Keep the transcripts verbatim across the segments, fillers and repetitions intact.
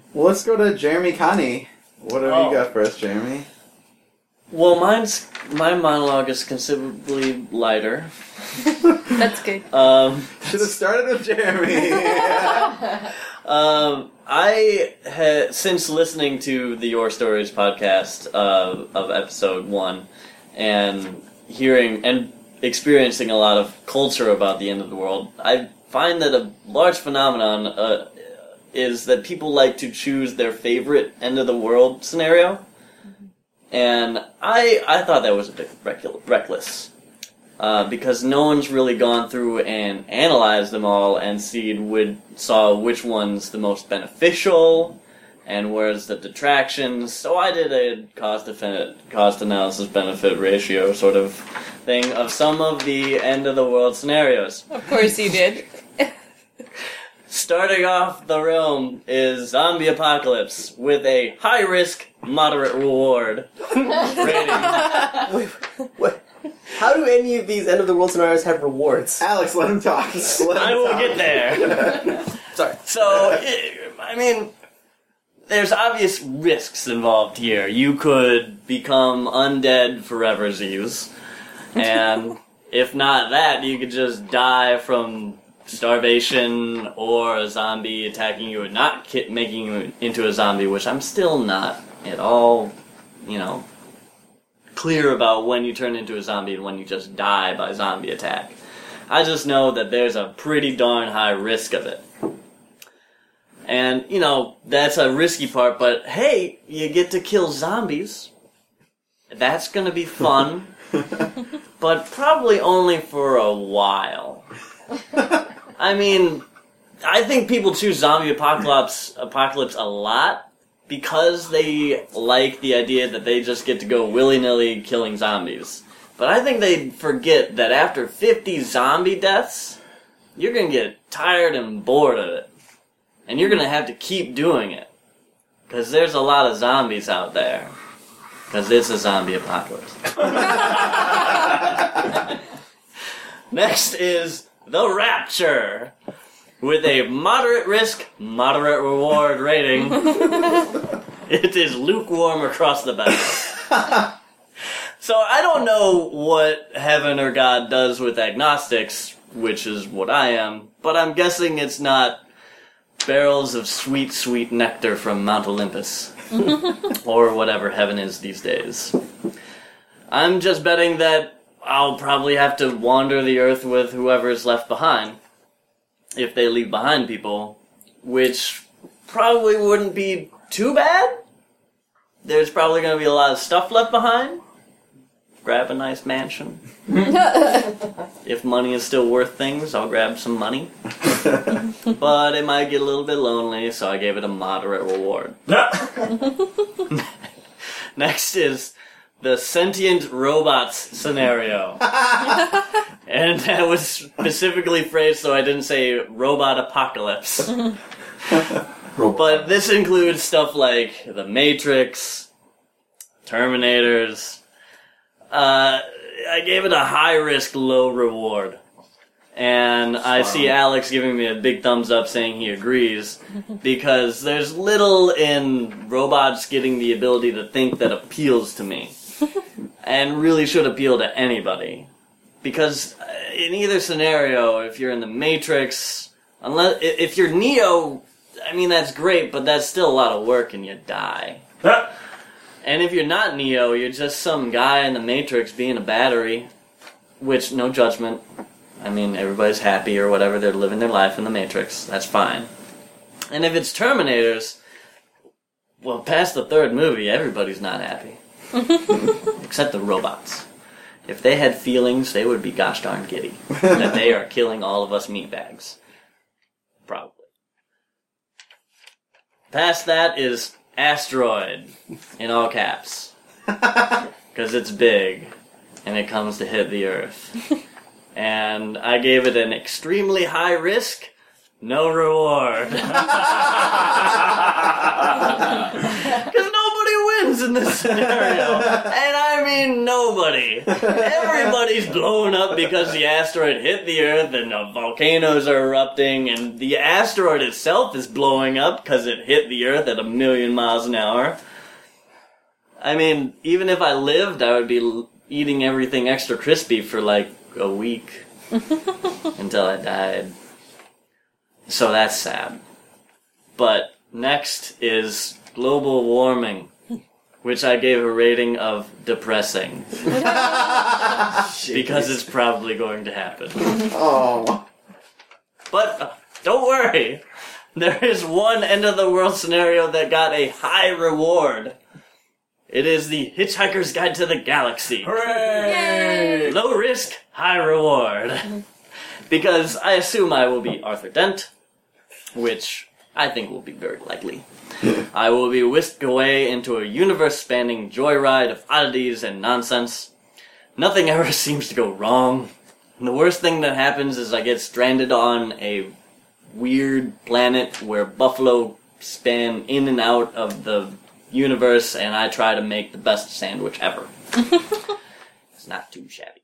Well, let's go to Jeremy Connie. What have Oh. you got for us, Jeremy? Well, mine's my monologue is considerably lighter. That's good. Um, Should have started with Jeremy. um, I had since listening to the Your Stories podcast uh, of episode one, and hearing and experiencing a lot of culture about the end of the world, I find that a large phenomenon uh, is that people like to choose their favorite end of the world scenario. And I I thought that was a bit recu- reckless, uh, because no one's really gone through and analyzed them all and seen would, saw which one's the most beneficial and where's the detractions. So I did a cost defi- cost analysis benefit ratio sort of thing of some of the end of the world scenarios. Of course you did. Starting off the realm is zombie apocalypse with a high risk, moderate reward rating. Wait, what? How do any of these end of the world scenarios have rewards? Alex, let him talk. Let him I will talk. get there. Sorry. So, I mean, there's obvious risks involved here. You could become undead foreversies, and if not that, you could just die from starvation or a zombie attacking you and not ki- making you into a zombie, which I'm still not at all, you know, clear about when you turn into a zombie and when you just die by zombie attack. I just know that there's a pretty darn high risk of it. And, you know, that's a risky part, but hey, you get to kill zombies. That's gonna be fun. But probably only for a while. I mean, I think people choose zombie apocalypse apocalypse a lot because they like the idea that they just get to go willy-nilly killing zombies. But I think they forget that after fifty zombie deaths, you're going to get tired and bored of it. And you're going to have to keep doing it. Because there's a lot of zombies out there. Because it's a zombie apocalypse. Next is The Rapture, with a moderate risk, moderate reward rating. It is lukewarm across the bow. So I don't know what heaven or God does with agnostics, which is what I am, but I'm guessing it's not barrels of sweet, sweet nectar from Mount Olympus. Or whatever heaven is these days. I'm just betting that I'll probably have to wander the earth with whoever's left behind. If they leave behind people. Which probably wouldn't be too bad. There's probably going to be a lot of stuff left behind. Grab a nice mansion. If money is still worth things, I'll grab some money. But it might get a little bit lonely, so I gave it a moderate reward. Next is the sentient robots scenario. And that was specifically phrased so I didn't say robot apocalypse. But this includes stuff like The Matrix, Terminators. Uh, I gave it a high risk, low reward. And I see Alex giving me a big thumbs up saying he agrees, because there's little in robots getting the ability to think that appeals to me. And really should appeal to anybody. Because in either scenario, if you're in the Matrix, unless if you're Neo, I mean that's great, but that's still a lot of work and you die. And if you're not Neo, you're just some guy in the Matrix being a battery, which, no judgment. I mean, everybody's happy or whatever, they're living their life in the Matrix, that's fine. And if it's Terminators, well, past the third movie, everybody's not happy. Except the robots. If they had feelings, they would be gosh darn giddy that they are killing all of us meatbags. Probably. Past that is Asteroid, in all caps. Because it's big, and it comes to hit the Earth. And I gave it an extremely high risk, no reward. Because nobody wins in in this scenario. And I mean nobody. Everybody's blown up because the asteroid hit the Earth and the volcanoes are erupting and the asteroid itself is blowing up because it hit the Earth at a million miles an hour. I mean, even if I lived, I would be l- eating everything extra crispy for like a week until I died. So that's sad. But next is global warming, which I gave a rating of depressing. Because it's probably going to happen. Oh. But uh, don't worry. There is one end of the world scenario that got a high reward. It is the Hitchhiker's Guide to the Galaxy. Hooray! Low risk, high reward. Because I assume I will be Arthur Dent, which I think will be very likely. I will be whisked away into a universe-spanning joyride of oddities and nonsense. Nothing ever seems to go wrong. And the worst thing that happens is I get stranded on a weird planet where buffalo span in and out of the universe, and I try to make the best sandwich ever. It's not too shabby.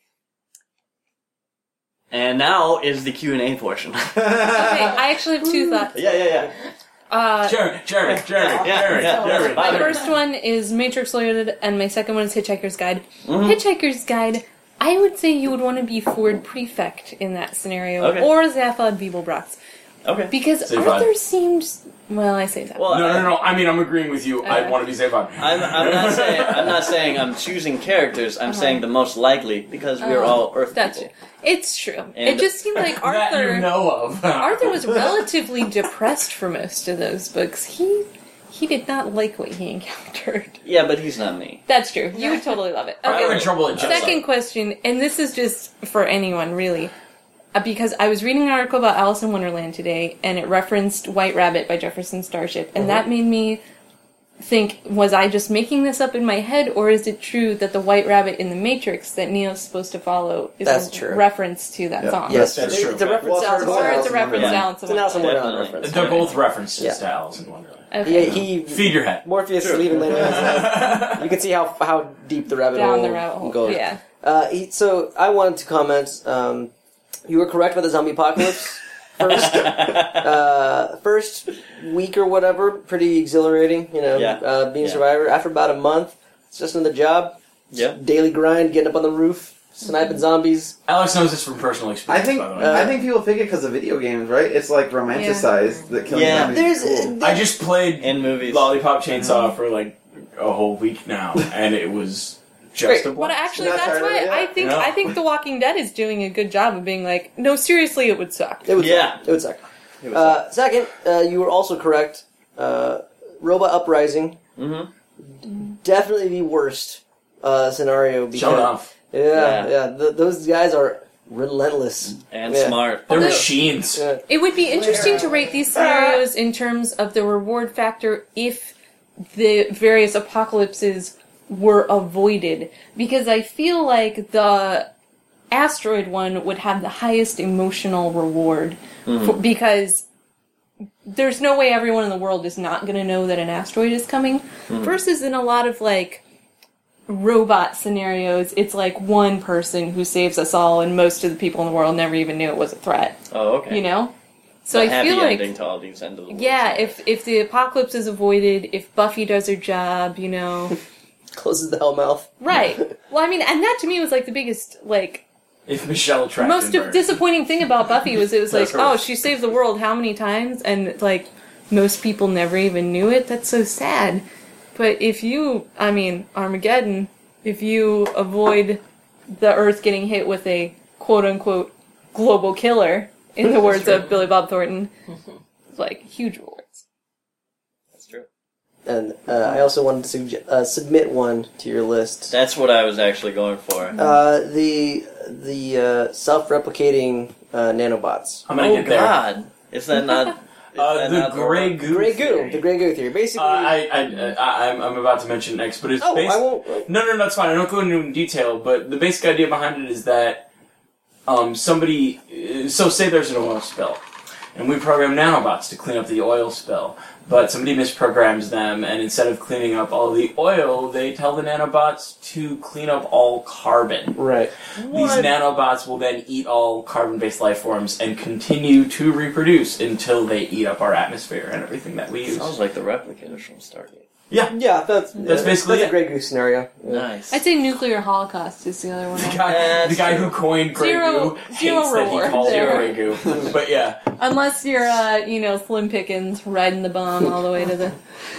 And now is the Q and A portion. Okay, I actually have two thoughts. yeah, yeah, yeah. Uh, Jeremy, Jeremy, Jeremy, Yeah, Jeremy, yeah, Jeremy. my Bye. first one is Matrix Loaded, and my second one is Hitchhiker's Guide. Mhm. Hitchhiker's Guide, I would say you would want to be Ford Prefect in that scenario, Okay. or Zaphod Beeblebrox. Okay. Because Zaphod. Arthur seems... Well, I say that. Well, No, I, no, no. I mean, I'm agreeing with you. I Uh, want to be Zavon. I'm, I'm not saying I'm not saying I'm choosing characters. I'm Uh-huh. saying the most likely because we're Oh, all Earth That's people. true. It's true. And- it just seemed like that Arthur... you know of. Arthur was relatively depressed for most of those books. He he did not like what he encountered. Yeah, but he's not me. That's true. You would totally love it. I'm Okay. in trouble at Jessica. Second question, and this is just for anyone really, uh, because I was reading an article about Alice in Wonderland today, and it referenced White Rabbit by Jefferson Starship, and that made me think, was I just making this up in my head, or is it true that the White Rabbit in the Matrix that Neo's supposed to follow is That's a true. reference to that Yeah. song? Yes, That's it's true. a reference Well, to Alice in it's Or it's a Wonderland. reference Yeah. to Alice in It's an Alice in Wonderland. Wonderland Definitely. reference. They're both references Yeah. to Alice in Wonderland. Okay. Yeah, he Feed your head. Morpheus Sure. is leaving later. in his life. You can see how how deep the rabbit Down hole the rabbit hole. goes. Yeah. Uh, he, so I wanted to comment. Um, you were correct about the zombie apocalypse. First, uh, first week or whatever, pretty exhilarating. You know, Yeah. uh, being a Yeah. survivor. After about a month, it's just another job. Yeah. Daily grind, getting up on the roof, sniping zombies. Alex knows this from personal I experience. think by the way. Uh, I think people think it because of video games, right? It's like romanticized that killing Yeah. zombies There's is cool. I just played In movies. Lollipop Chainsaw for like a whole week now, and it was just Great. a But blast. actually, You're not that's tired of why it yet? I think No. I think The Walking Dead is doing a good job of being like, no, seriously, it would suck. It would Yeah. suck. It would suck. It was Uh, second, uh, you were also correct. Uh, Robot Uprising, mm-hmm. definitely the worst uh, scenario. Because, Show off. Yeah, Yeah. yeah. th- those guys are relentless. And Yeah. smart. They're Although- machines. Yeah. It would be interesting to rate these scenarios in terms of the reward factor if the various apocalypses were avoided. Because I feel like the asteroid one would have the highest emotional reward. For, because there's no way everyone in the world is not going to know that an asteroid is coming. Versus in a lot of, like, robot scenarios, it's like one person who saves us all, and most of the people in the world never even knew it was a threat. Oh, okay. You know? So A I happy feel like, ending to all these end of the world. yeah, if if the apocalypse is avoided, if Buffy does her job, you know, Closes the hell mouth. right? Well, I mean, and that to me was like the biggest, like, If Michelle Trachtenberg. most of disappointing thing about Buffy was it was like, That's her. oh, she saved the world how many times, and like most people never even knew it. That's so sad. But if you, I mean, Armageddon, if you avoid the Earth getting hit with a quote unquote global killer, in the words of Billy Bob Thornton, it's like huge rewards. That's true. And uh, I also wanted to suge- uh, submit one to your list. That's what I was actually going for. Uh, the the uh, self-replicating uh, nanobots. I'm gonna Oh get there. God! Is that not? is Uh, that the not gray goo. Grey goo. theory. The Grey goo theory. Basically. Uh, I, I, I, I'm, I'm about to mention next, but it's oh, based. I won't. No, no, no, that's fine. I don't go into in detail, but the basic idea behind it is that um, somebody. uh, So, say there's an oil spill, and we program nanobots to clean up the oil spill. but somebody misprograms them, and instead of cleaning up all the oil, they tell the nanobots to clean up all carbon. Right. These nanobots will then eat all carbon-based life forms and continue to reproduce until they eat up our atmosphere and everything that we use. Sounds like the replicators from Stargate. Yeah. Yeah, that's That's basically that's it. a Grey Goose scenario. Yeah. Nice. I'd say nuclear holocaust is the other one. The I- guy, That's the guy true. who coined Grey Zero- Goo zero hates that he reward calls it there. Grey Goo. But yeah. Unless you're, uh, you know, Slim Pickens riding the bomb all the way to the